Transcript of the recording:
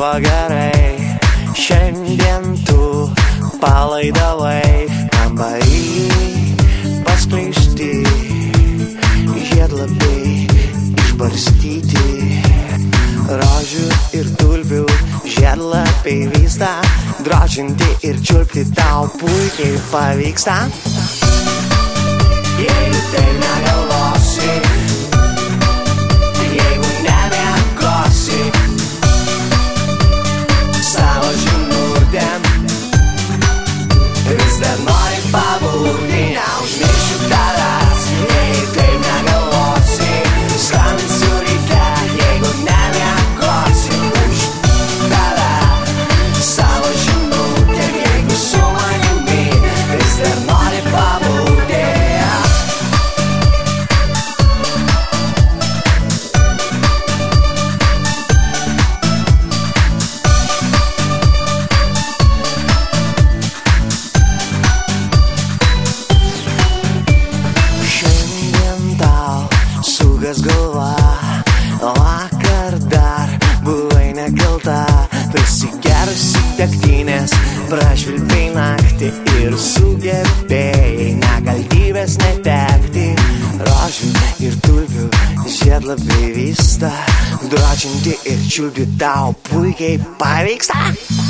buvo gerai. Šiandien tu palaidavai kambarį, paskleisti žiedlapiai išbarstyti. Rožių ir tulpių žiedlapiai vysta, drožinti ir čiulpti tau puikiai pavyksta. Jei tai negalvosi, jeigu nemiegosi savo žinutėm, vis dar nori pabūti, neužmiršiu tavęs. Jei tai negalvosi, skambinsiu ryte, jeigu nemiegosi už tave savo žinutėm, jeigu su manimi vis dar nori pabūti. Galva, vakar dar buvai nekalta, prisigerusi degtinės, prašvilpei naktį ir sugebėjai nekaltybės netekti. Rožių ir tulpių žiedlapiai vysta, drožinti ir čiulpti tau puikiai pavyksta.